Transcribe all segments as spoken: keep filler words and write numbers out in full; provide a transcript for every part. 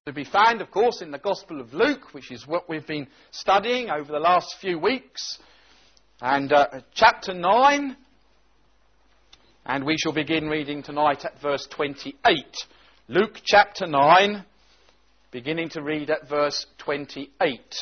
To be found, of course, in the Gospel of Luke, which is what we've been studying over the last few weeks. And uh, chapter nine. And we shall begin reading tonight at verse twenty-eight. Luke chapter nine, beginning to read at verse twenty-eight.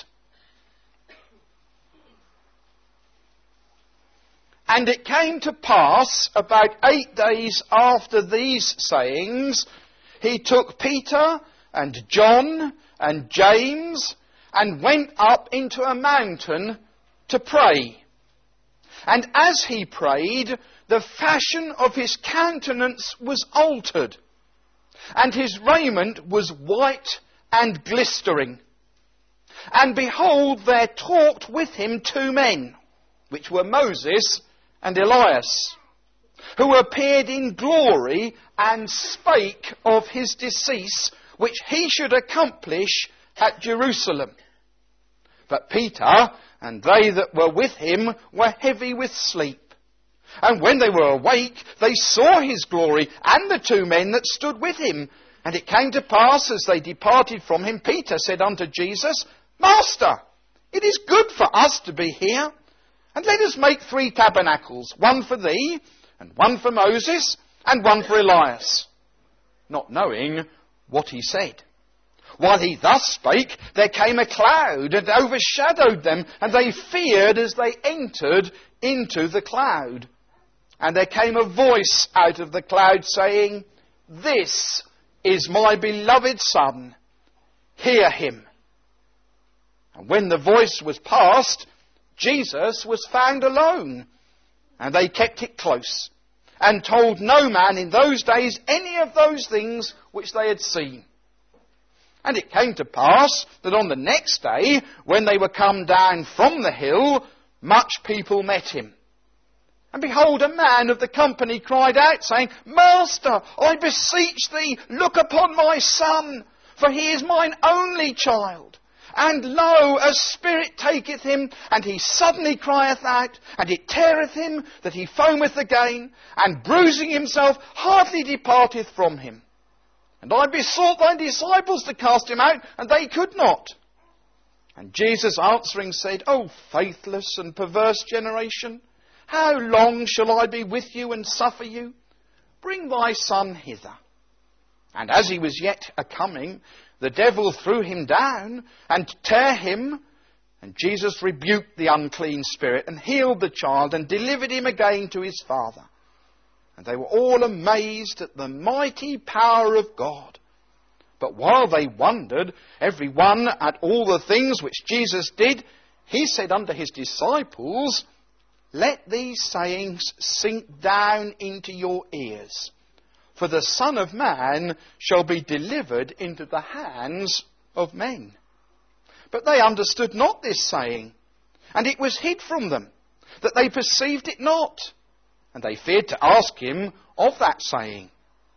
And it came to pass, about eight days after these sayings, he took Peter and John and James and went up into a mountain to pray. And as he prayed, the fashion of his countenance was altered, and his raiment was white and glistering. And behold, there talked with him two men, which were Moses and Elias, who appeared in glory and spake of his decease, which he should accomplish at Jerusalem. But Peter and they that were with him were heavy with sleep. And when they were awake, they saw his glory and the two men that stood with him. And it came to pass, as they departed from him, Peter said unto Jesus, Master, it is good for us to be here. And let us make three tabernacles, one for thee, and one for Moses, and one for Elias. Not knowing what he said. While he thus spake, there came a cloud and overshadowed them, and they feared as they entered into the cloud. And there came a voice out of the cloud saying, This is my beloved Son, hear him. And when the voice was past, Jesus was found alone, and they kept it close, and told no man in those days any of those things which they had seen. And it came to pass that on the next day, when they were come down from the hill, much people met him. And behold, a man of the company cried out, saying, Master, I beseech thee, look upon my son, for he is mine only child. And lo, a spirit taketh him, and he suddenly crieth out, and it teareth him, that he foameth again, and bruising himself, hardly departeth from him. And I besought thy disciples to cast him out, and they could not. And Jesus answering said, O faithless and perverse generation, how long shall I be with you and suffer you? Bring thy son hither. And as he was yet a-coming, the devil threw him down, and tare him. And Jesus rebuked the unclean spirit, and healed the child, and delivered him again to his father. And they were all amazed at the mighty power of God. But while they wondered, every one at all the things which Jesus did, he said unto his disciples, Let these sayings sink down into your ears. For the Son of Man shall be delivered into the hands of men. But they understood not this saying, and it was hid from them, that they perceived it not. And they feared to ask him of that saying.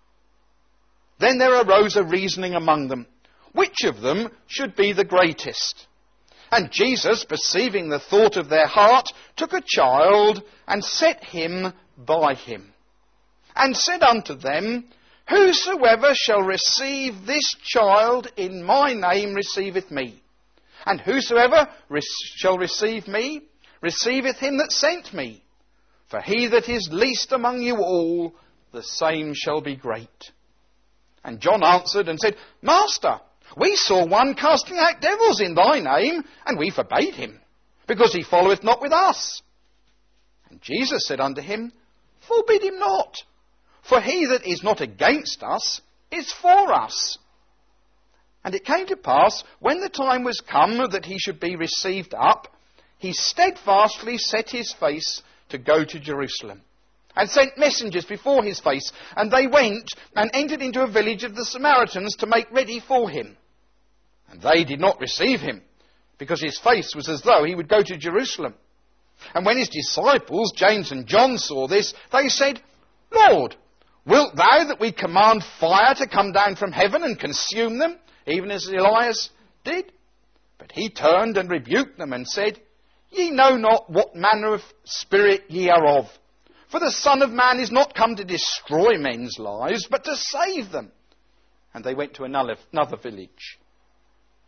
Then there arose a reasoning among them, which of them should be the greatest. And Jesus, perceiving the thought of their heart, took a child, and set him by him, and said unto them, Whosoever shall receive this child in my name receiveth me. And whosoever re- shall receive me, receiveth him that sent me. For he that is least among you all, the same shall be great. And John answered and said, Master, we saw one casting out devils in thy name, and we forbade him, because he followeth not with us. And Jesus said unto him, Forbid him not, for he that is not against us is for us. And it came to pass, when the time was come that he should be received up, he steadfastly set his face to go to Jerusalem, and sent messengers before his face, and they went and entered into a village of the Samaritans to make ready for him. And they did not receive him, because his face was as though he would go to Jerusalem. And when his disciples, James and John, saw this, they said, Lord, wilt thou that we command fire to come down from heaven and consume them, even as Elias did? But he turned and rebuked them and said, Ye know not what manner of spirit ye are of. For the Son of Man is not come to destroy men's lives, but to save them. And they went to another, another village.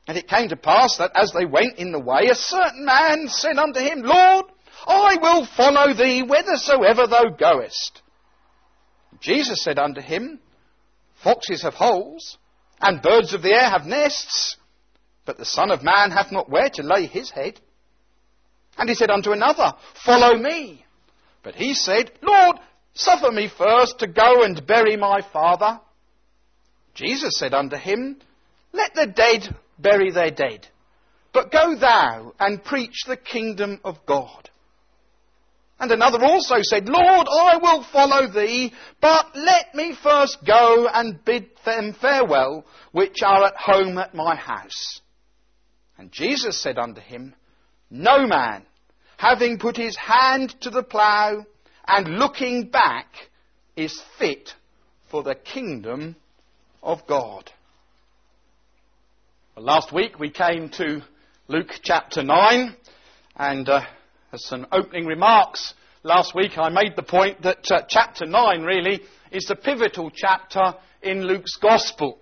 And it came to pass that as they went in the way, a certain man said unto him, Lord, I will follow thee whithersoever thou goest. Jesus said unto him, Foxes have holes, and birds of the air have nests, but the Son of Man hath not where to lay his head. And he said unto another, Follow me. But he said, Lord, suffer me first to go and bury my father. Jesus said unto him, Let the dead bury their dead, but go thou and preach the kingdom of God. And another also said, Lord, I will follow thee, but let me first go and bid them farewell, which are at home at my house. And Jesus said unto him, No man, having put his hand to the plough and looking back, is fit for the kingdom of God. Well, last week we came to Luke chapter nine, and uh, as some opening remarks last week I made the point that uh, chapter nine really is the pivotal chapter in Luke's Gospel.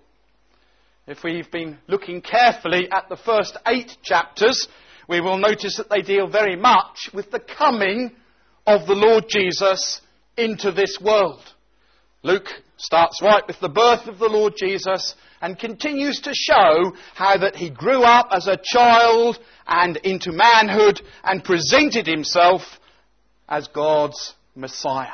If we've been looking carefully at the first eight chapters, we will notice that they deal very much with the coming of the Lord Jesus into this world. Luke starts right with the birth of the Lord Jesus and continues to show how that he grew up as a child and into manhood and presented himself as God's Messiah.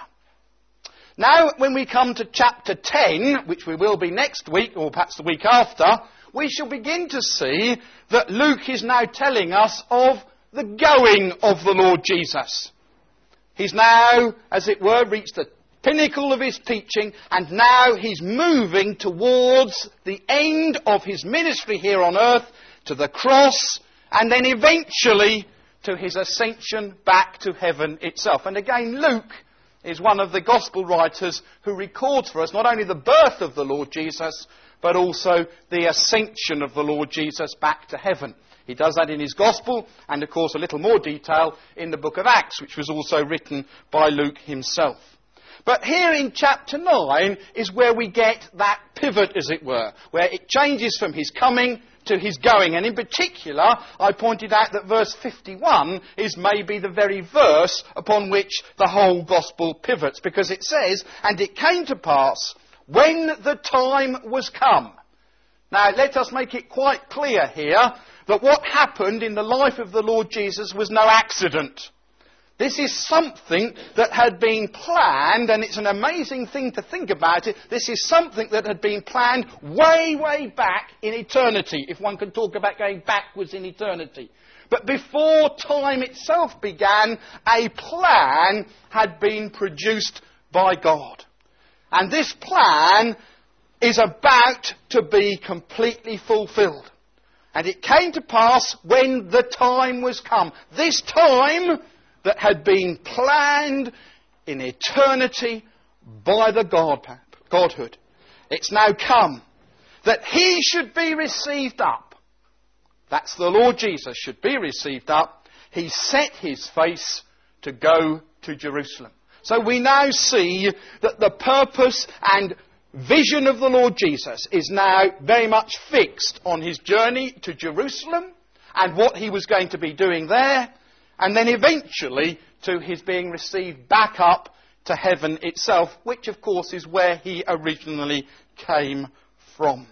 Now, when we come to chapter ten, which we will be next week, or perhaps the week after, we shall begin to see that Luke is now telling us of the going of the Lord Jesus. He's now, as it were, reached the pinnacle of his teaching, and now he's moving towards the end of his ministry here on earth, to the cross, and then eventually to his ascension back to heaven itself. And again, Luke is one of the gospel writers who records for us not only the birth of the Lord Jesus, but also the ascension of the Lord Jesus back to heaven. He does that in his gospel, and of course a little more detail in the book of Acts, which was also written by Luke himself. But here in chapter nine is where we get that pivot, as it were, where it changes from his coming to his going. And in particular, I pointed out that verse fifty-one is maybe the very verse upon which the whole gospel pivots, because it says, And it came to pass, when the time was come. Now, let us make it quite clear here that what happened in the life of the Lord Jesus was no accident. This is something that had been planned, and it's an amazing thing to think about it. This is something that had been planned way, way back in eternity, if one can talk about going backwards in eternity. But before time itself began, a plan had been produced by God. And this plan is about to be completely fulfilled. And it came to pass when the time was come. This time that had been planned in eternity by the God, Godhood. It's now come that he should be received up. That's the Lord Jesus should be received up. He set his face to go to Jerusalem. So we now see that the purpose and vision of the Lord Jesus is now very much fixed on his journey to Jerusalem and what he was going to be doing there, and then eventually to his being received back up to heaven itself, which of course is where he originally came from.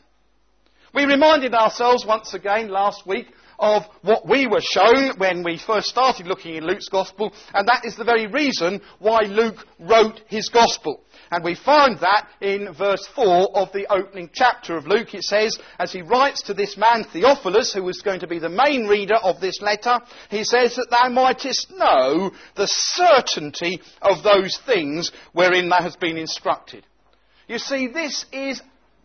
We reminded ourselves once again last week of what we were shown when we first started looking in Luke's Gospel, and that is the very reason why Luke wrote his Gospel. And we find that in verse four of the opening chapter of Luke. It says, as he writes to this man Theophilus, who was going to be the main reader of this letter, he says that thou mightest know the certainty of those things wherein thou hast been instructed. You see, this is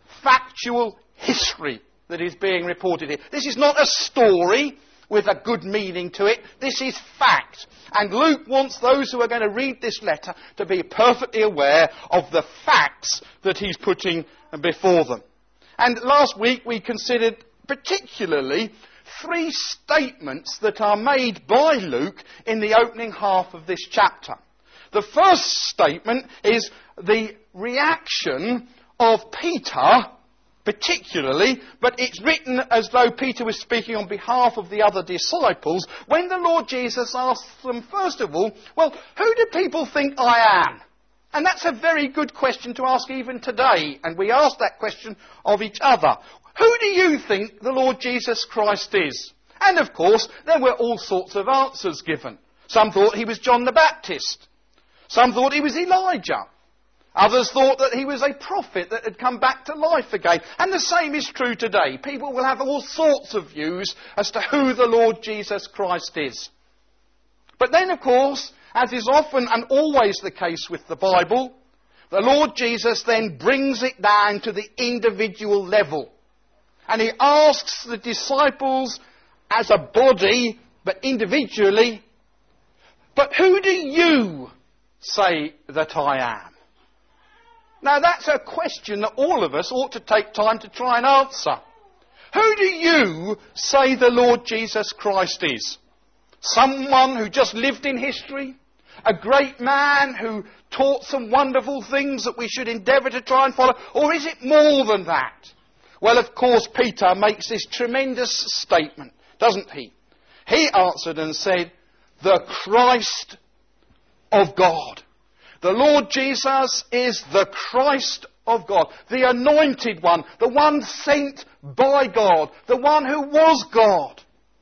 factual history that is being reported here. This is not a story with a good meaning to it. This is fact. And Luke wants those who are going to read this letter to be perfectly aware of the facts that he's putting before them. And last week we considered particularly three statements that are made by Luke in the opening half of this chapter. The first statement is the reaction of Peter particularly, but it's written as though Peter was speaking on behalf of the other disciples, when the Lord Jesus asks them, first of all, well, who do people think I am? And that's a very good question to ask even today, and we ask that question of each other. Who do you think the Lord Jesus Christ is? And of course, there were all sorts of answers given. Some thought he was John the Baptist. Some thought he was Elijah. Others thought that he was a prophet that had come back to life again. And the same is true today. People will have all sorts of views as to who the Lord Jesus Christ is. But then, of course, as is often and always the case with the Bible, the Lord Jesus then brings it down to the individual level. And he asks the disciples as a body, but individually, but who do you say that I am? Now that's a question that all of us ought to take time to try and answer. Who do you say the Lord Jesus Christ is? Someone who just lived in history? A great man who taught some wonderful things that we should endeavour to try and follow? Or is it more than that? Well, of course, Peter makes this tremendous statement, doesn't he? He answered and said, the Christ of God. The Lord Jesus is the Christ of God, the anointed one, the one sent by God, the one who was God.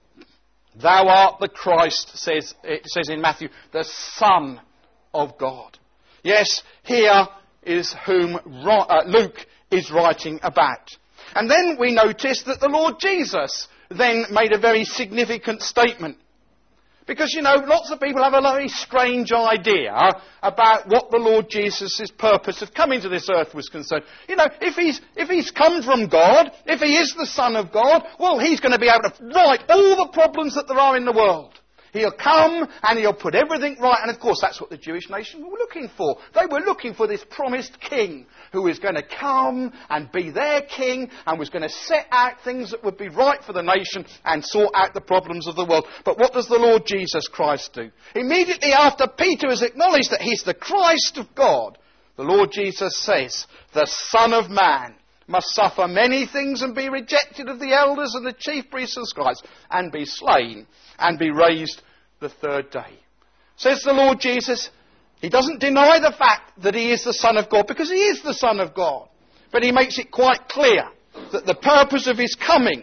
Thou art the Christ, says, it says in Matthew, the Son of God. Yes, here is whom uh, Luke is writing about. And then we notice that the Lord Jesus then made a very significant statement. Because, you know, lots of people have a very strange idea about what the Lord Jesus' purpose of coming to this earth was concerned. You know, if he's, if he's come from God, if he is the Son of God, well, he's going to be able to right all the problems that there are in the world. He'll come and he'll put everything right. And of course, that's what the Jewish nation were looking for. They were looking for this promised king who was going to come and be their king and was going to set out things that would be right for the nation and sort out the problems of the world. But what does the Lord Jesus Christ do? Immediately after Peter has acknowledged that he's the Christ of God, the Lord Jesus says, the Son of Man must suffer many things and be rejected of the elders and the chief priests and scribes and be slain and be raised the third day. Says the Lord Jesus, he doesn't deny the fact that he is the Son of God, because he is the Son of God. But he makes it quite clear that the purpose of his coming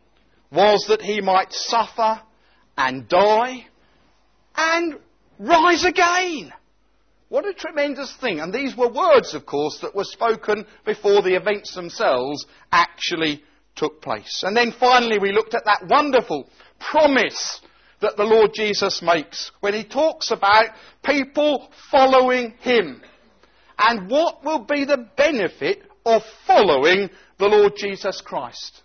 was that he might suffer and die and rise again. What a tremendous thing. And these were words, of course, that were spoken before the events themselves actually took place. And then finally we looked at that wonderful promise that the Lord Jesus makes when he talks about people following him. And what will be the benefit of following the Lord Jesus Christ?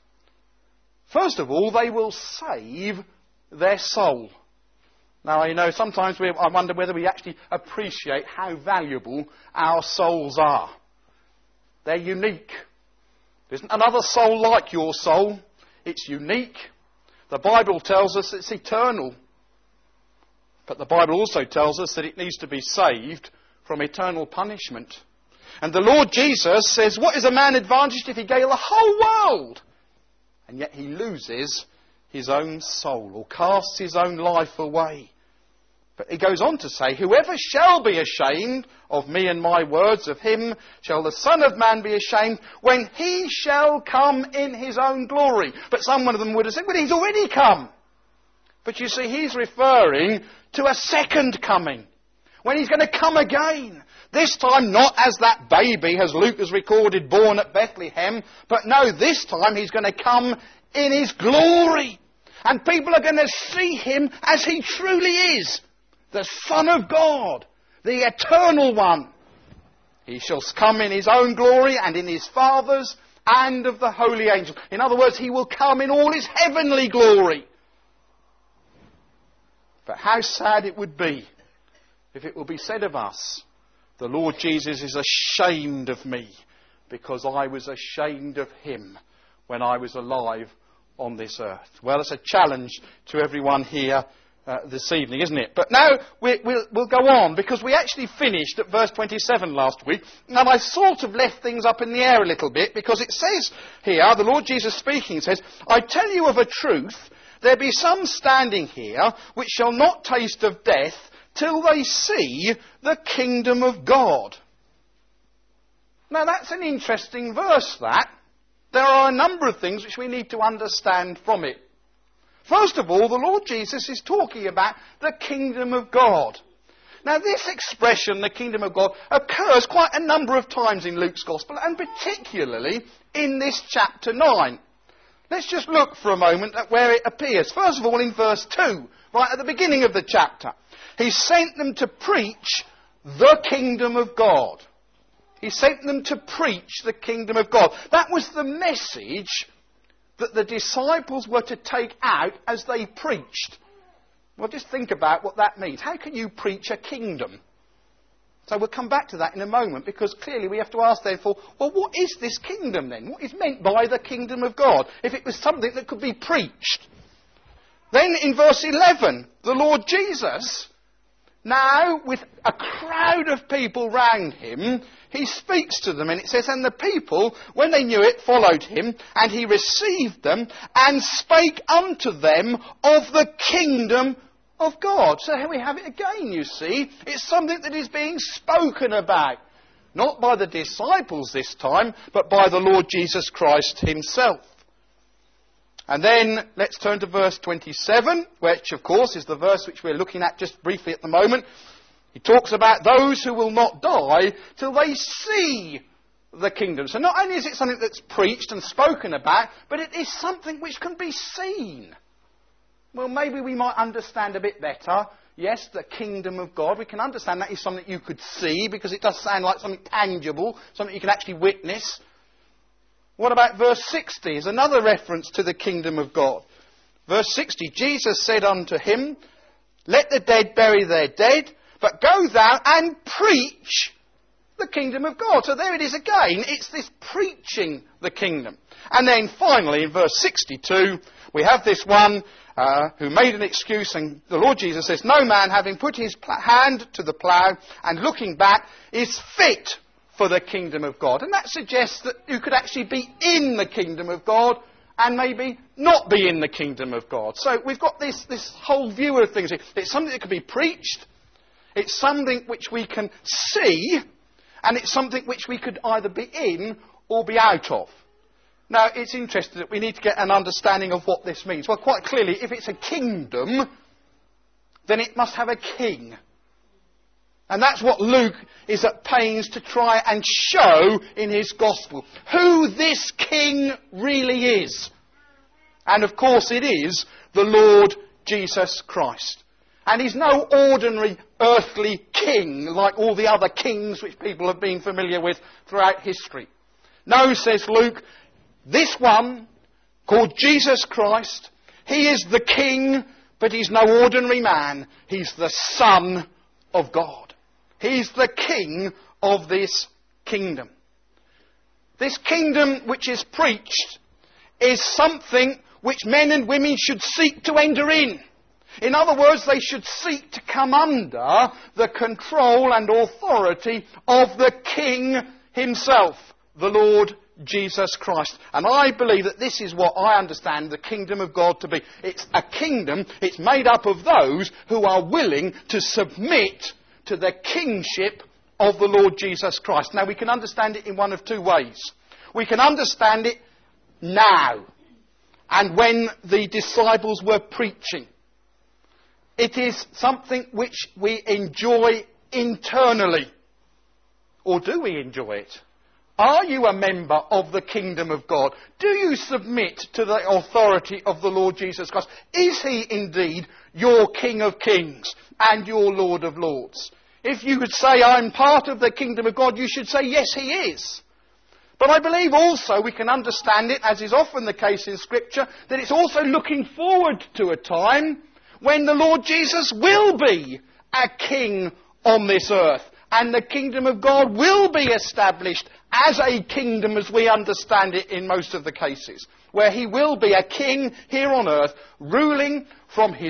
First of all, they will save their soul. Now, you know, sometimes we, I wonder whether we actually appreciate how valuable our souls are. They're unique. There isn't another soul like your soul. It's unique. The Bible tells us it's eternal. But the Bible also tells us that it needs to be saved from eternal punishment. And the Lord Jesus says, what is a man advantaged if he gain the whole world, and yet he loses his own soul, or casts his own life away? But he goes on to say, whoever shall be ashamed of me and my words, of him shall the Son of Man be ashamed when he shall come in his own glory. But some one of them would have said, well, he's already come. But you see, he's referring to a second coming, when he's going to come again. This time not as that baby, as Luke has recorded, born at Bethlehem, but no, this time he's going to come in his glory. And people are going to see him as he truly is. The Son of God, the Eternal One. He shall come in his own glory and in his Father's and of the holy angels. In other words, he will come in all his heavenly glory. But how sad it would be if it will be said of us, the Lord Jesus is ashamed of me because I was ashamed of him when I was alive on this earth. Well, it's a challenge to everyone here uh, this evening, isn't it? But now we, we'll, we'll go on, because we actually finished at verse twenty-seven last week, and I sort of left things up in the air a little bit, because it says here, the Lord Jesus speaking says, I tell you of a truth, there be some standing here which shall not taste of death till they see the kingdom of God. Now that's an interesting verse, that. There are a number of things which we need to understand from it. First of all, the Lord Jesus is talking about the kingdom of God. Now this expression, the kingdom of God, occurs quite a number of times in Luke's Gospel, and particularly in this chapter nine. Let's just look for a moment at where it appears. First of all, in verse two, right at the beginning of the chapter. He sent them to preach the kingdom of God. He sent them to preach the kingdom of God. That was the message that the disciples were to take out as they preached. Well, just think about what that means. How can you preach a kingdom? So we'll come back to that in a moment, because clearly we have to ask therefore, well, what is this kingdom then? What is meant by the kingdom of God? If it was something that could be preached. Then in verse eleven, the Lord Jesus, now with a crowd of people round him, he speaks to them, and it says, and the people, when they knew it, followed him, and he received them, and spake unto them of the kingdom of God. So here we have it again, you see. It's something that is being spoken about. Not by the disciples this time, but by the Lord Jesus Christ himself. And then let's turn to verse twenty-seven, which of course is the verse which we're looking at just briefly at the moment. He talks about those who will not die till they see the kingdom. So not only is it something that's preached and spoken about, but it is something which can be seen. Well, maybe we might understand a bit better. Yes, the kingdom of God. We can understand that is something you could see, because it does sound like something tangible, something you can actually witness. What about verse sixty? Is another reference to the kingdom of God. Verse sixty, Jesus said unto him, let the dead bury their dead, but go thou and preach the kingdom of God. So there it is again. It's this preaching the kingdom. And then finally in verse sixty-two, we have this one uh, who made an excuse, and the Lord Jesus says, no man having put his pl- hand to the plough and looking back is fit for the kingdom of God. And that suggests that you could actually be in the kingdom of God and maybe not be in the kingdom of God. So we've got this, this whole view of things. It's something that can be preached. It's something which we can see. And it's something which we could either be in or be out of. Now, it's interesting that we need to get an understanding of what this means. Well, quite clearly, if it's a kingdom, then it must have a king. And that's what Luke is at pains to try and show in his gospel. Who this king really is. And of course it is the Lord Jesus Christ. And he's no ordinary earthly king like all the other kings which people have been familiar with throughout history. No, says Luke, this one, called Jesus Christ, he is the king, but he's no ordinary man. He's the Son of God. He's the king of this kingdom. This kingdom which is preached is something which men and women should seek to enter in. In other words, they should seek to come under the control and authority of the King himself, the Lord Jesus Christ. And I believe that this is what I understand the kingdom of God to be. It's a kingdom, it's made up of those who are willing to submit to the kingship of the Lord Jesus Christ. Now we can understand it in one of two ways. We can understand it now, and when the disciples were preaching. It is something which we enjoy internally. Or do we enjoy it? Are you a member of the kingdom of God? Do you submit to the authority of the Lord Jesus Christ? Is he indeed your King of Kings and your Lord of Lords? If you could say, I'm part of the kingdom of God, you should say, yes, he is. But I believe also we can understand it, as is often the case in Scripture, that it's also looking forward to a time when the Lord Jesus will be a king on this earth. And the kingdom of God will be established as a kingdom as we understand it in most of the cases. Where he will be a king here on earth, ruling from his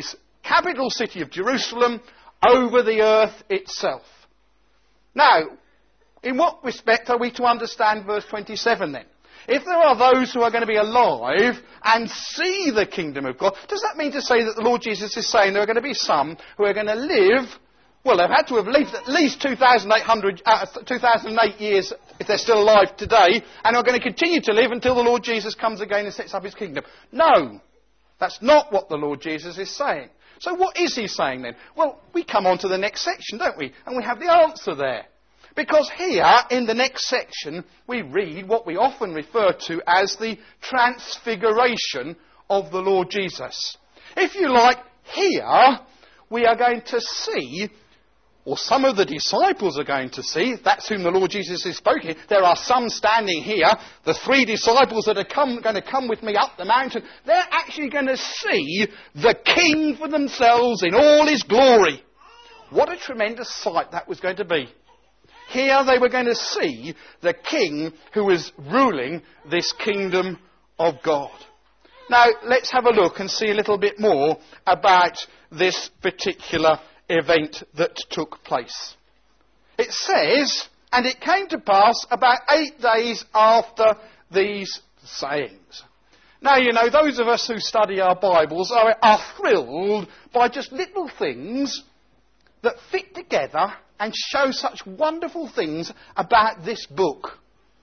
capital city of Jerusalem over the earth itself. Now, in what respect are we to understand verse twenty-seven then? If there are those who are going to be alive and see the kingdom of God, does that mean to say that the Lord Jesus is saying there are going to be some who are going to live, well, they've had to have lived at least two thousand eight hundred, uh, two thousand eight years if they're still alive today, and are going to continue to live until the Lord Jesus comes again and sets up his kingdom? No, that's not what the Lord Jesus is saying. So what is he saying then? Well, we come on to the next section, don't we? And we have the answer there. Because here, in the next section, we read what we often refer to as the transfiguration of the Lord Jesus. If you like, here, we are going to see, or some of the disciples are going to see, that's whom the Lord Jesus is speaking. There are some standing here, the three disciples that are come, going to come with me up the mountain. They're actually going to see the King for themselves in all his glory. What a tremendous sight that was going to be. Here they were going to see the King who was ruling this kingdom of God. Now, let's have a look and see a little bit more about this particular event that took place. It says, and it came to pass about eight days after these sayings. Now, you know, those of us who study our Bibles are, are thrilled by just little things that fit together and show such wonderful things about this book.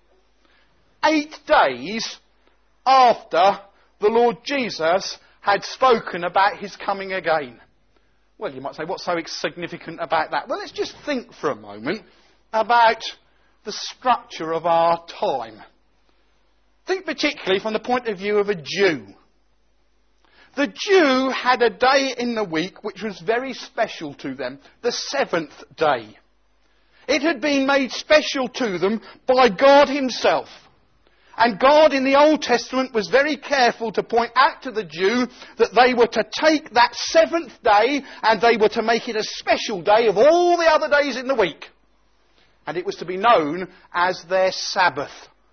Eight days after the Lord Jesus had spoken about his coming again. Well, you might say, what's so significant about that? Well, let's just think for a moment about the structure of our time. Think particularly from the point of view of a Jew. The Jew had a day in the week which was very special to them, the seventh day. It had been made special to them by God himself. And God in the Old Testament was very careful to point out to the Jew that they were to take that seventh day and they were to make it a special day of all the other days in the week. And it was to be known as their Sabbath.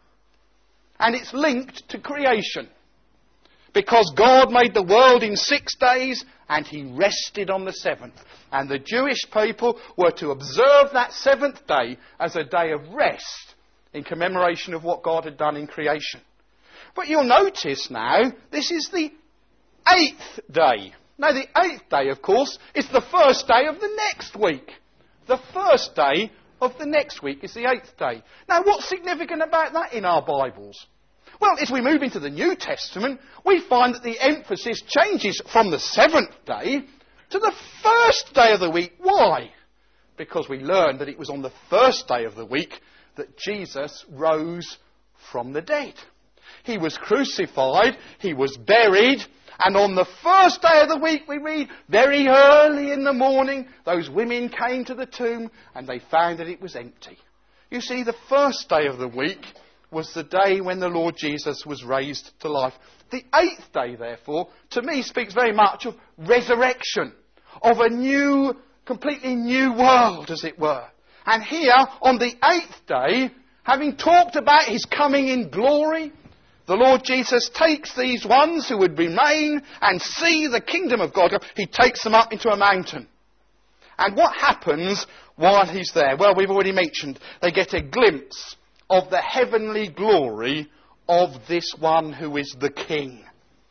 And it's linked to creation. Because God made the world in six days and he rested on the seventh. And the Jewish people were to observe that seventh day as a day of rest in commemoration of what God had done in creation. But you'll notice now, this is the eighth day. Now the eighth day, of course, is the first day of the next week. The first day of the next week is the eighth day. Now what's significant about that in our Bibles? Well, as we move into the New Testament, we find that the emphasis changes from the seventh day to the first day of the week. Why? Because we learn that it was on the first day of the week that Jesus rose from the dead. He was crucified, he was buried, and on the first day of the week, we read, very early in the morning, those women came to the tomb and they found that it was empty. You see, the first day of the week was the day when the Lord Jesus was raised to life. The eighth day, therefore, to me speaks very much of resurrection, of a new, completely new world, as it were. And here, on the eighth day, having talked about his coming in glory, the Lord Jesus takes these ones who would remain and see the kingdom of God. He takes them up into a mountain. And what happens while he's there? Well, we've already mentioned, they get a glimpse of the heavenly glory of this one who is the King.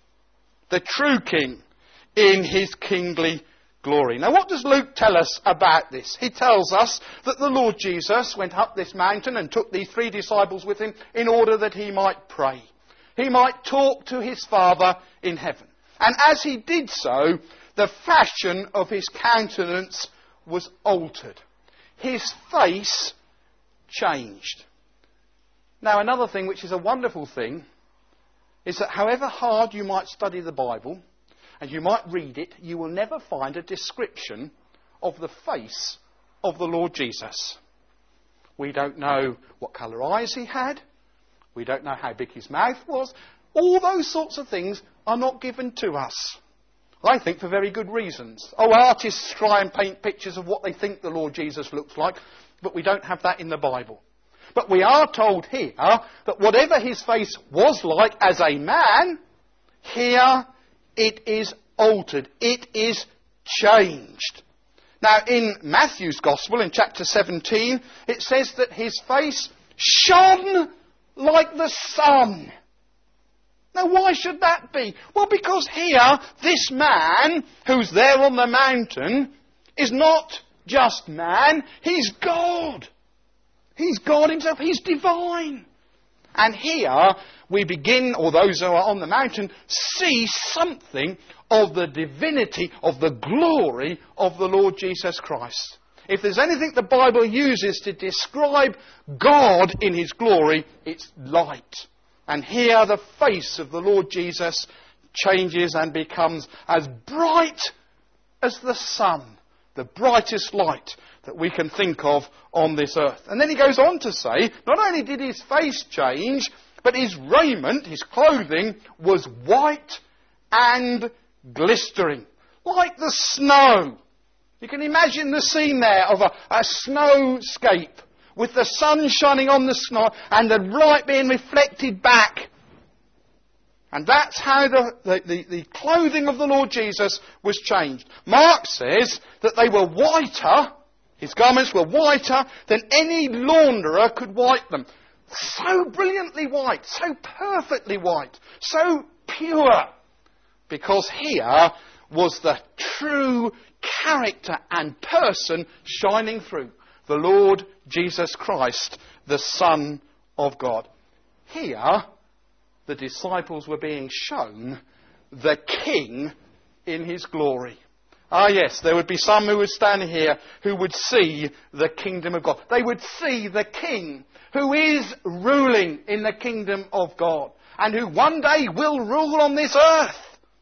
The true King in his kingly glory. Now what does Luke tell us about this? He tells us that the Lord Jesus went up this mountain and took these three disciples with him in order that he might pray. He might talk to his Father in heaven. And as he did so, the fashion of his countenance was altered. His face changed. Now, another thing which is a wonderful thing is that however hard you might study the Bible and you might read it, you will never find a description of the face of the Lord Jesus. We don't know what colour eyes he had. We don't know how big his mouth was. All those sorts of things are not given to us. I think for very good reasons. Oh, artists try and paint pictures of what they think the Lord Jesus looks like, but we don't have that in the Bible. But we are told here that whatever his face was like as a man, here it is altered. It is changed. Now, in Matthew's Gospel, in chapter seventeen, it says that his face shone like the sun. Now, why should that be? Well, because here, this man who's there on the mountain is not just man, he's God. He's God himself, he's divine. And here we begin, or those who are on the mountain, see something of the divinity, of the glory of the Lord Jesus Christ. If there's anything the Bible uses to describe God in his glory, it's light. And here the face of the Lord Jesus changes and becomes as bright as the sun, the brightest light that we can think of on this earth. And then he goes on to say, not only did his face change, but his raiment, his clothing, was white and glistering, like the snow. You can imagine the scene there of a, a snowscape, with the sun shining on the snow and the light being reflected back. And that's how the, the, the, the clothing of the Lord Jesus was changed. Mark says that they were whiter, his garments were whiter than any launderer could white them. So brilliantly white, so perfectly white, so pure. Because here was the true character and person shining through. The Lord Jesus Christ, the Son of God. Here, the disciples were being shown the King in his glory. Ah yes, there would be some who would stand here who would see the kingdom of God. They would see the King who is ruling in the kingdom of God and who one day will rule on this earth.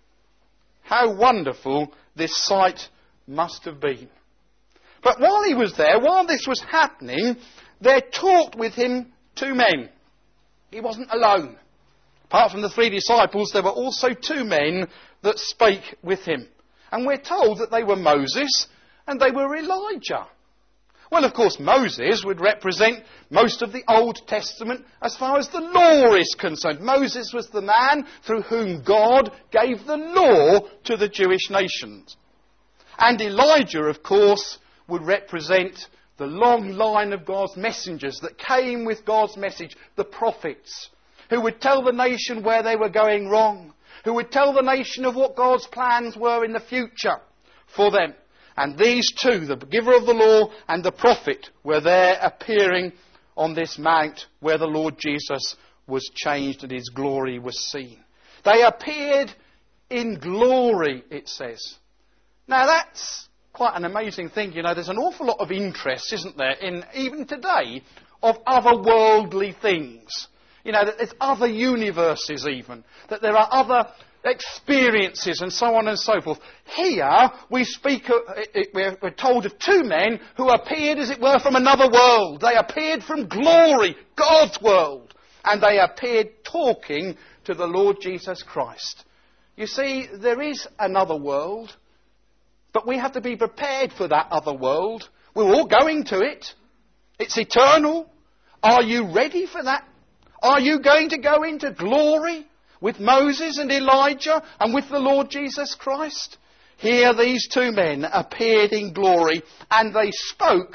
How wonderful this sight must have been. But while he was there, while this was happening, there talked with him two men. He wasn't alone. Apart from the three disciples, there were also two men that spake with him. And we're told that they were Moses and they were Elijah. Well, of course, Moses would represent most of the Old Testament as far as the law is concerned. Moses was the man through whom God gave the law to the Jewish nations. And Elijah, of course, would represent the long line of God's messengers that came with God's message, the prophets, who would tell the nation where they were going wrong, who would tell the nation of what God's plans were in the future for them. And these two, the giver of the law and the prophet, were there appearing on this mount where the Lord Jesus was changed and his glory was seen. They appeared in glory, it says. Now that's quite an amazing thing. You know, there's an awful lot of interest, isn't there, in even today, of otherworldly things. You know, that there's other universes even, that there are other experiences and so on and so forth. Here we speak, of, we're told of two men who appeared, as it were, from another world. They appeared from glory, God's world, and they appeared talking to the Lord Jesus Christ. You see, there is another world, but we have to be prepared for that other world. We're all going to it. It's eternal. Are you ready for that? Are you going to go into glory with Moses and Elijah and with the Lord Jesus Christ? Here these two men appeared in glory and they spoke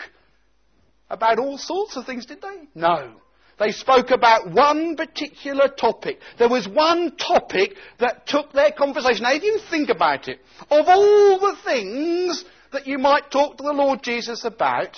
about all sorts of things, did they? No. They spoke about one particular topic. There was one topic that took their conversation. Now, if you think about it, of all the things that you might talk to the Lord Jesus about,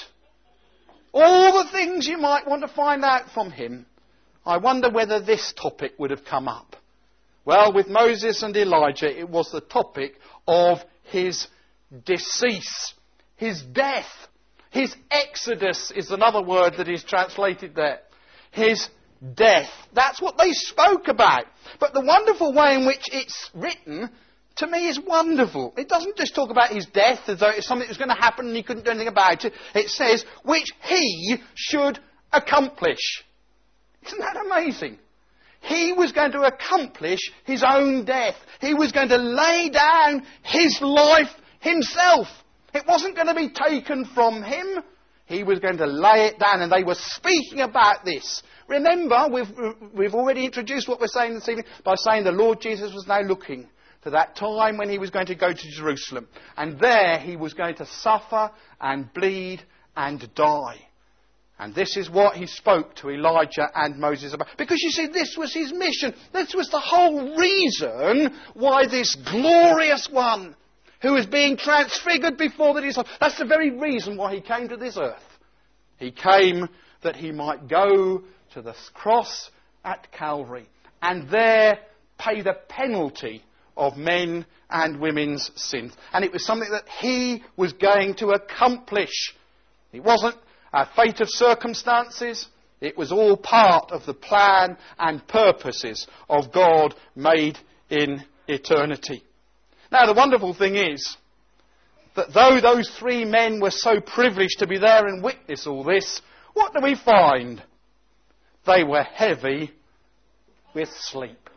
all the things you might want to find out from him, I wonder whether this topic would have come up. Well, with Moses and Elijah, it was the topic of his decease, his death. His exodus is another word that is translated there. His death. That's what they spoke about. But the wonderful way in which it's written, to me, is wonderful. It doesn't just talk about his death as though it's something that was going to happen and he couldn't do anything about it. It says, which he should accomplish. Isn't that amazing? He was going to accomplish his own death. He was going to lay down his life himself. It wasn't going to be taken from him. He was going to lay it down, and they were speaking about this. Remember, we've, we've already introduced what we're saying this evening by saying the Lord Jesus was now looking. to that time when he was going to go to Jerusalem. And there he was going to suffer and bleed and die. And this is what he spoke to Elijah and Moses about. Because you see, this was his mission. This was the whole reason why this glorious one who was being transfigured before the disciples, that's the very reason why he came to this earth. He came that he might go to the cross at Calvary and there pay the penalty of men and women's sins. And it was something that he was going to accomplish. It wasn't a fate of circumstances. It was all part of the plan and purposes of God made in eternity. Now, the wonderful thing is that though those three men were so privileged to be there and witness all this, what do we find? They were heavy with sleep.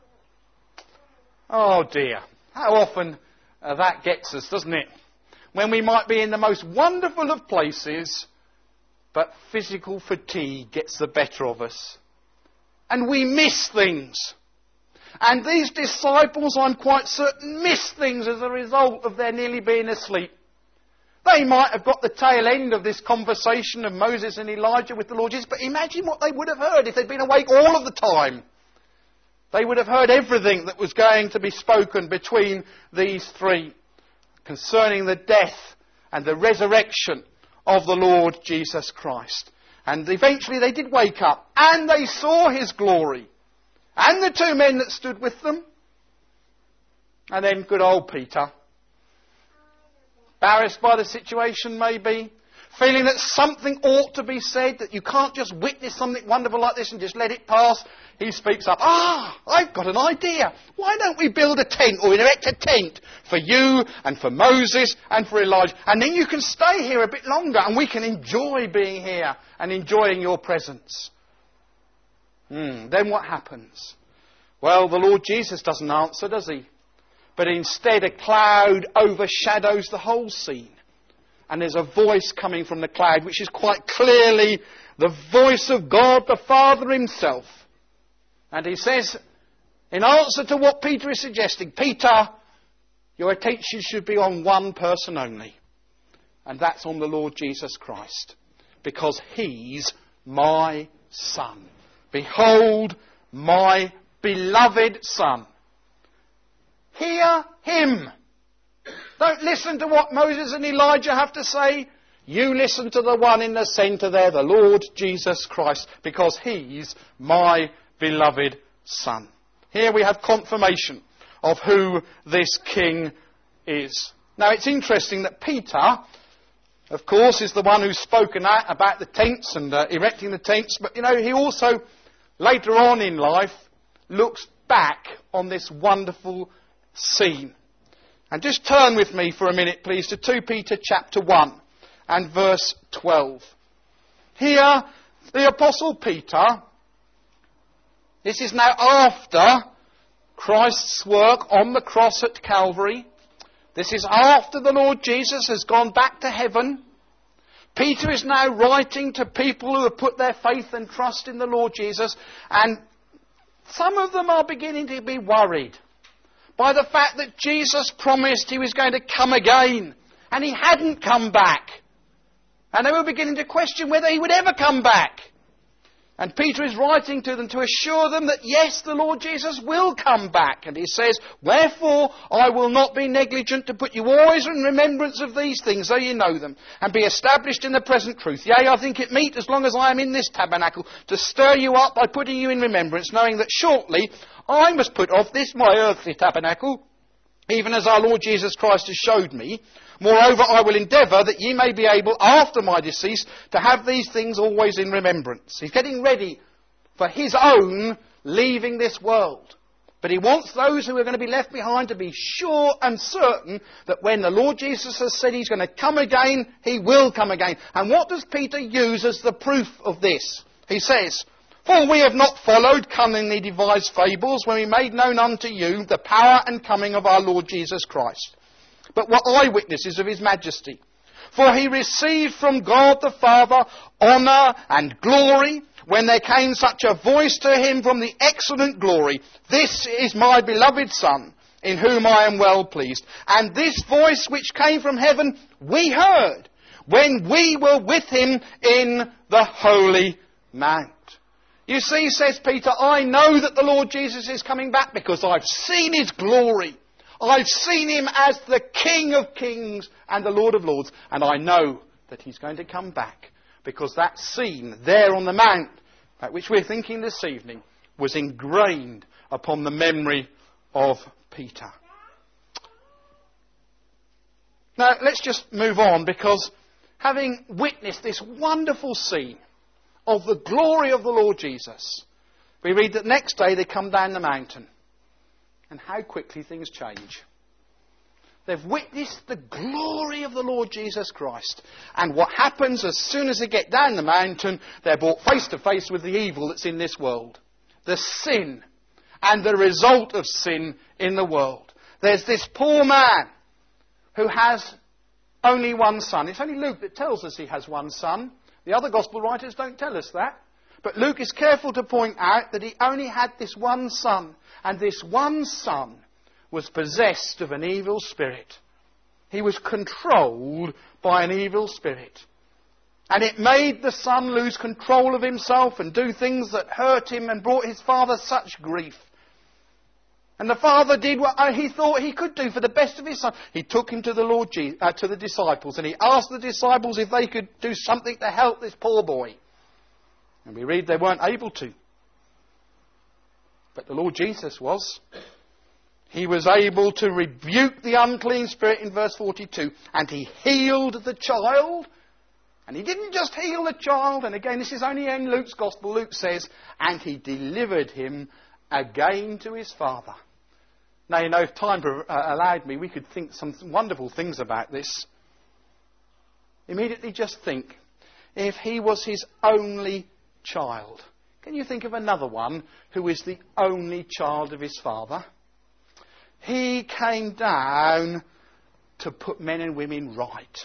Oh dear, how often uh, that gets us, doesn't it? When we might be in the most wonderful of places, but physical fatigue gets the better of us. And we miss things. And these disciples, I'm quite certain, missed things as a result of their nearly being asleep. They might have got the tail end of this conversation of Moses and Elijah with the Lord Jesus, but imagine what they would have heard if they'd been awake all of the time. They would have heard everything that was going to be spoken between these three concerning the death and the resurrection of the Lord Jesus Christ. And eventually they did wake up and they saw his glory and the two men that stood with them. And then good old Peter, embarrassed by the situation maybe, feeling that something ought to be said, that you can't just witness something wonderful like this and just let it pass. He speaks up, ah, I've got an idea. Why don't we build a tent or erect a tent for you and for Moses and for Elijah? And then you can stay here a bit longer and we can enjoy being here and enjoying your presence. Hmm, then what happens? Well, the Lord Jesus doesn't answer, does he? But instead a cloud overshadows the whole scene. And there's a voice coming from the cloud, which is quite clearly the voice of God the Father himself. And he says, in answer to what Peter is suggesting, Peter, your attention should be on one person only. And that's on the Lord Jesus Christ. Because he's my Son. Behold, my beloved Son. Hear him. Don't listen to what Moses and Elijah have to say. You listen to the one in the centre there, the Lord Jesus Christ, because he's my beloved Son. Here we have confirmation of who this King is. Now it's interesting that Peter, of course, is the one who's spoken out about the tents and uh, erecting the tents, but you know, he also, later on in life, looks back on this wonderful scene. And just turn with me for a minute, please, to Second Peter chapter one and verse twelve. Here, the Apostle Peter, this is now after Christ's work on the cross at Calvary. This is after the Lord Jesus has gone back to heaven. Peter is now writing to people who have put their faith and trust in the Lord Jesus, and some of them are beginning to be worried by the fact that Jesus promised he was going to come again, and he hadn't come back. And they were beginning to question whether he would ever come back. And Peter is writing to them to assure them that yes, the Lord Jesus will come back. And he says, wherefore I will not be negligent to put you always in remembrance of these things, though you know them, and be established in the present truth. Yea, I think it meet, as long as I am in this tabernacle, to stir you up by putting you in remembrance, knowing that shortly I must put off this my earthly tabernacle, even as our Lord Jesus Christ has showed me. Moreover, I will endeavour that ye may be able, after my decease, to have these things always in remembrance. He's getting ready for his own leaving this world. But he wants those who are going to be left behind to be sure and certain that when the Lord Jesus has said he's going to come again, he will come again. And what does Peter use as the proof of this? He says, for we have not followed cunningly devised fables when we made known unto you the power and coming of our Lord Jesus Christ, but were eyewitnesses of his majesty. For he received from God the Father honour and glory when there came such a voice to him from the excellent glory, this is my beloved Son, in whom I am well pleased. And this voice which came from heaven we heard when we were with him in the Holy Mount. You see, says Peter, I know that the Lord Jesus is coming back because I've seen his glory. I've seen him as the King of Kings and the Lord of Lords. And I know that he's going to come back because that scene there on the mount, at which we're thinking this evening, was ingrained upon the memory of Peter. Now, let's just move on, because having witnessed this wonderful scene of the glory of the Lord Jesus, we read that next day they come down the mountain. And how quickly things change. They've witnessed the glory of the Lord Jesus Christ. And what happens as soon as they get down the mountain, they're brought face to face with the evil that's in this world. The sin and the result of sin in the world. There's this poor man who has only one son. It's only Luke that tells us he has one son. The other gospel writers don't tell us that. But Luke is careful to point out that he only had this one son. And this one son was possessed of an evil spirit. He was controlled by an evil spirit. And it made the son lose control of himself and do things that hurt him and brought his father such grief. And the father did what he thought he could do for the best of his son. He took him to the Lord Jesus, uh, to the disciples, and he asked the disciples if they could do something to help this poor boy. And we read they weren't able to. But the Lord Jesus was. He was able to rebuke the unclean spirit in verse forty-two. And he healed the child. And he didn't just heal the child. And again, this is only in Luke's Gospel. Luke says, and he delivered him again to his father. Now, you know, if time allowed me, we could think some wonderful things about this. Immediately just think, if he was his only child. Can you think of another one who is the only child of his father? He came down to put men and women right.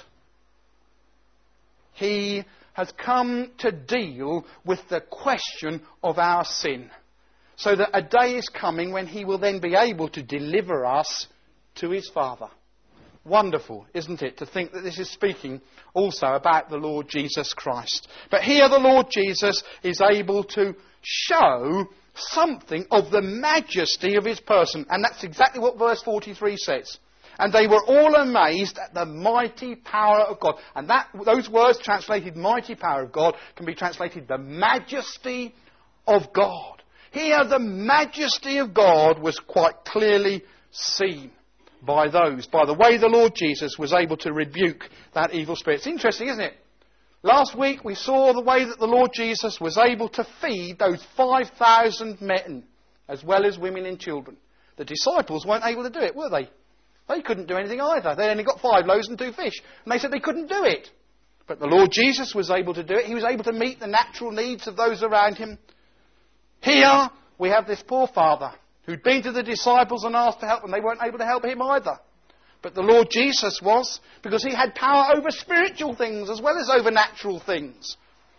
He has come to deal with the question of our sin, so that a day is coming when he will then be able to deliver us to his Father. Wonderful, isn't it, to think that this is speaking also about the Lord Jesus Christ. But here the Lord Jesus is able to show something of the majesty of his person. And that's exactly what verse forty-three says. And they were all amazed at the mighty power of God. And that those words translated mighty power of God can be translated the majesty of God. Here the majesty of God was quite clearly seen by those, by the way the Lord Jesus was able to rebuke that evil spirit. It's interesting, isn't it? Last week we saw the way that the Lord Jesus was able to feed those five thousand men, as well as women and children. The disciples weren't able to do it, were they? They couldn't do anything either. They only got five loaves and two fish. And they said they couldn't do it. But the Lord Jesus was able to do it. He was able to meet the natural needs of those around him. Here we have this poor father who'd been to the disciples and asked to help them. They weren't able to help him either. But the Lord Jesus was, because he had power over spiritual things as well as over natural things.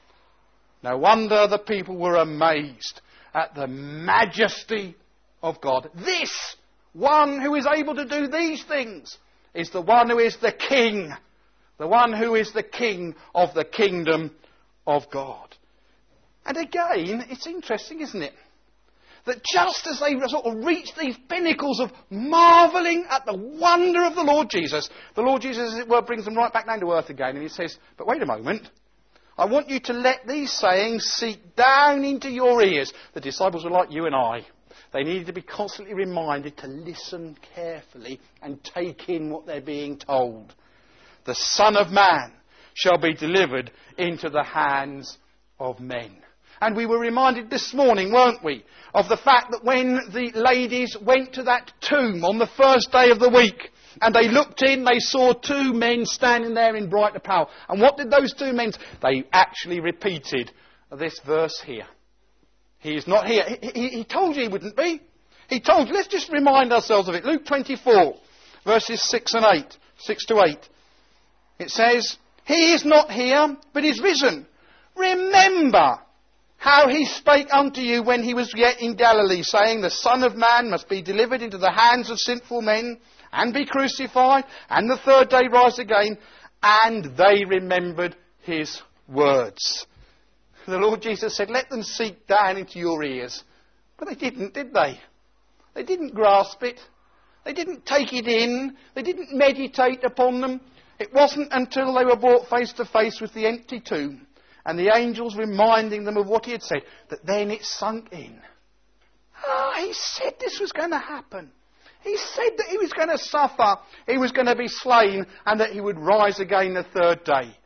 No wonder the people were amazed at the majesty of God. This one who is able to do these things is the one who is the King. The one who is the King of the kingdom of God. And again, it's interesting, isn't it? That just as they sort of reach these pinnacles of marvelling at the wonder of the Lord Jesus, the Lord Jesus, as it were, brings them right back down to earth again. And he says, but wait a moment. I want you to let these sayings seep down into your ears. The disciples were like you and I. They needed to be constantly reminded to listen carefully and take in what they're being told. The Son of Man shall be delivered into the hands of men. And we were reminded this morning, weren't we, of the fact that when the ladies went to that tomb on the first day of the week, and they looked in, they saw two men standing there in bright apparel. And what did those two men say? They actually repeated this verse here. He is not here. He, he, he told you he wouldn't be. He told you. Let's just remind ourselves of it. Luke twenty-four, verses six and eight. six to eight. It says, he is not here, but is risen. Remember how he spake unto you when he was yet in Galilee, saying, the Son of Man must be delivered into the hands of sinful men, and be crucified, and the third day rise again. And they remembered his words. The Lord Jesus said, let them seek down into your ears. But they didn't, did they? They didn't grasp it. They didn't take it in. They didn't meditate upon them. It wasn't until they were brought face to face with the empty tomb and the angels reminding them of what he had said that then it sunk in. Ah, he said this was going to happen. He said that he was going to suffer, he was going to be slain, and that he would rise again the third day.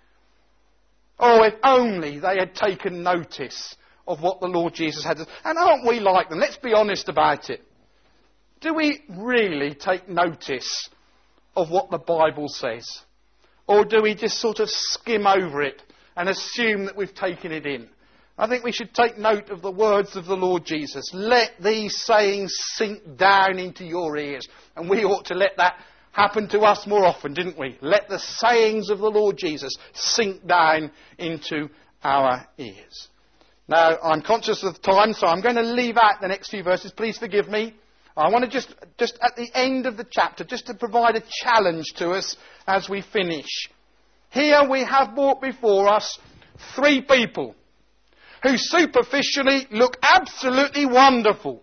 Oh, if only they had taken notice of what the Lord Jesus had. And aren't we like them? Let's be honest about it. Do we really take notice of what the Bible says? Or do we just sort of skim over it and assume that we've taken it in? I think we should take note of the words of the Lord Jesus. Let these sayings sink down into your ears. And we ought to let that happen to us more often, didn't we? Let the sayings of the Lord Jesus sink down into our ears. Now, I'm conscious of time, so I'm going to leave out the next few verses. Please forgive me. I want to just, just at the end of the chapter, just to provide a challenge to us as we finish. Here we have brought before us three people who superficially look absolutely wonderful.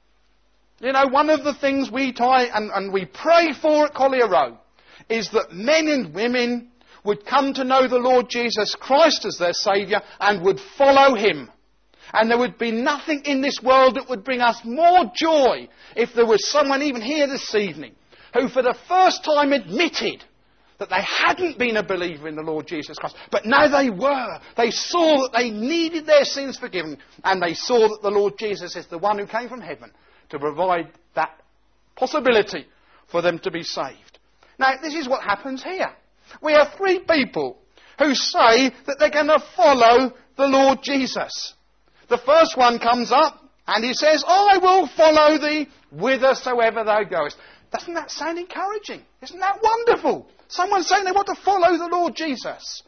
You know, one of the things we try and, and we pray for at Collier Row is that men and women would come to know the Lord Jesus Christ as their Saviour and would follow him. And there would be nothing in this world that would bring us more joy if there was someone even here this evening who for the first time admitted that they hadn't been a believer in the Lord Jesus Christ. But now they were. They saw that they needed their sins forgiven. And they saw that the Lord Jesus is the one who came from heaven to provide that possibility for them to be saved. Now, this is what happens here. We have three people who say that they're going to follow the Lord Jesus. The first one comes up and he says, I will follow thee whithersoever thou goest. Doesn't that sound encouraging? Isn't that wonderful? Someone saying they want to follow the Lord Jesus.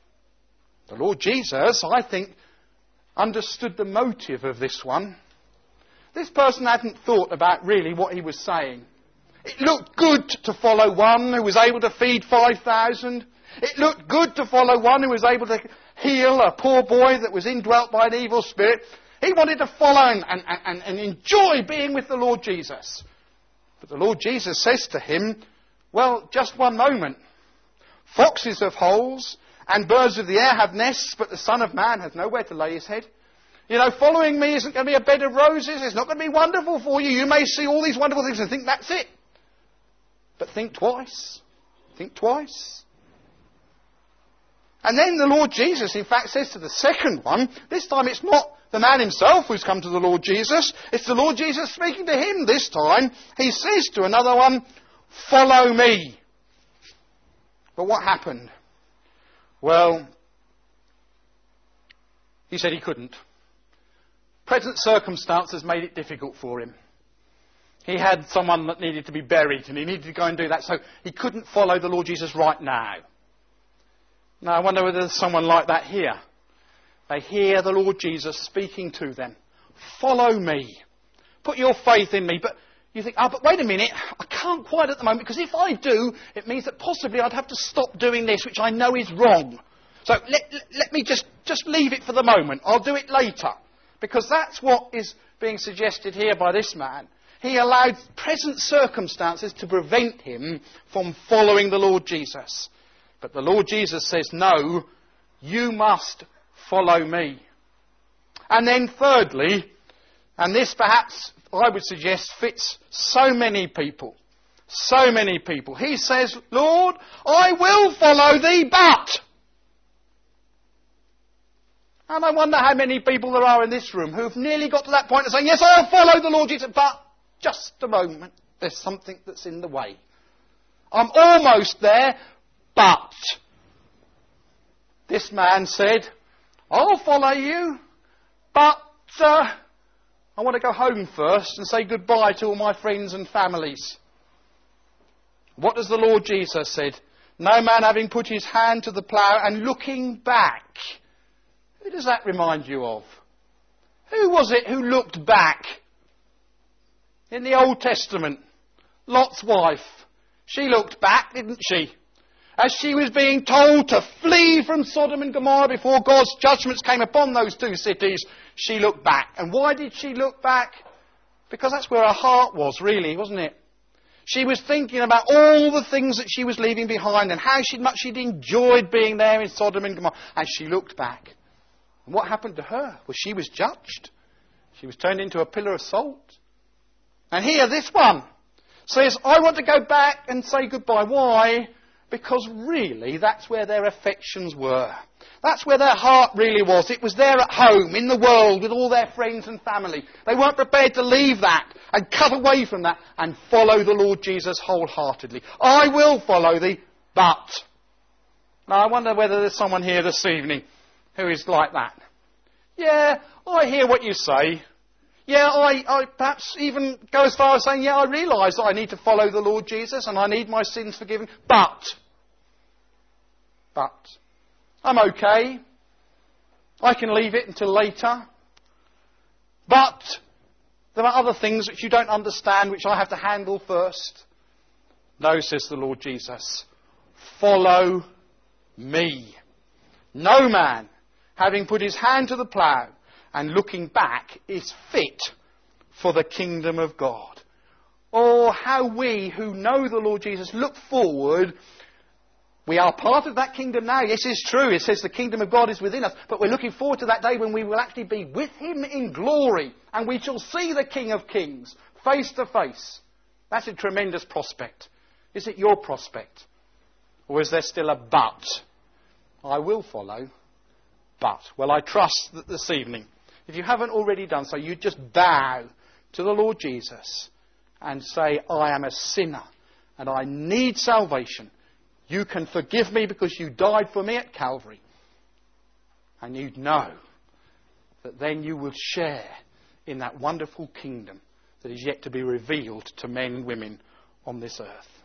The Lord Jesus, I think, understood the motive of this one. This person hadn't thought about really what he was saying. It looked good to follow one who was able to feed five thousand. It looked good to follow one who was able to heal a poor boy that was indwelt by an evil spirit. He wanted to follow and, and, and, and enjoy being with the Lord Jesus. But the Lord Jesus says to him, well, just one moment. Foxes have holes and birds of the air have nests, but the Son of Man has nowhere to lay his head. You know, following me isn't going to be a bed of roses. It's not going to be wonderful for you. You may see all these wonderful things and think that's it. But think twice. Think twice. And then the Lord Jesus, in fact, says to the second one, this time it's not the man himself who's come to the Lord Jesus. It's the Lord Jesus speaking to him this time. He says to another one, follow me. But what happened? Well, he said he couldn't. Present circumstances made it difficult for him. He had someone that needed to be buried and he needed to go and do that, so he couldn't follow the Lord Jesus right now. Now, I wonder whether there's someone like that here. They hear the Lord Jesus speaking to them. Follow me. Put your faith in me. But you think, oh, but wait a minute. I can't quite at the moment, because if I do, it means that possibly I'd have to stop doing this, which I know is wrong. So let, let, let me just, just leave it for the moment. I'll do it later. Because that's what is being suggested here by this man. He allowed present circumstances to prevent him from following the Lord Jesus. But the Lord Jesus says, no, you must follow me. And then thirdly, and this perhaps I would suggest fits so many people, so many people. He says, Lord, I will follow thee, but... And I wonder how many people there are in this room who've nearly got to that point of saying, yes, I'll follow the Lord Jesus, but just a moment, there's something that's in the way. I'm almost there, but this man said, I'll follow you, but uh, I want to go home first and say goodbye to all my friends and families. What does the Lord Jesus said? No man having put his hand to the plough and looking back. Who does that remind you of? Who was it who looked back? In the Old Testament, Lot's wife. She looked back, didn't she? As she was being told to flee from Sodom and Gomorrah before God's judgments came upon those two cities, she looked back. And why did she look back? Because that's where her heart was, really, wasn't it? She was thinking about all the things that she was leaving behind and how she'd much she'd enjoyed being there in Sodom and Gomorrah. And she looked back. And what happened to her? Well, she was judged. She was turned into a pillar of salt. And here, this one says, I want to go back and say goodbye. Why? Because really, that's where their affections were. That's where their heart really was. It was there at home, in the world, with all their friends and family. They weren't prepared to leave that and cut away from that and follow the Lord Jesus wholeheartedly. I will follow thee, but... Now, I wonder whether there's someone here this evening who is like that. Yeah, I hear what you say. Yeah, I, I perhaps even go as far as saying, yeah, I realise that I need to follow the Lord Jesus and I need my sins forgiven, but... But... I'm okay. I can leave it until later. But there are other things which you don't understand, which I have to handle first. No, says the Lord Jesus, follow me. No man, having put his hand to the plough and looking back, is fit for the kingdom of God. Oh, how we who know the Lord Jesus look forward. We are part of that kingdom now. Yes, it's true. It says the kingdom of God is within us. But we're looking forward to that day when we will actually be with him in glory. And we shall see the King of Kings face to face. That's a tremendous prospect. Is it your prospect? Or is there still a but? I will follow, but. Well, I trust that this evening, if you haven't already done so, you just bow to the Lord Jesus and say, I am a sinner and I need salvation. You can forgive me because you died for me at Calvary. And you know that then you will share in that wonderful kingdom that is yet to be revealed to men and women on this earth.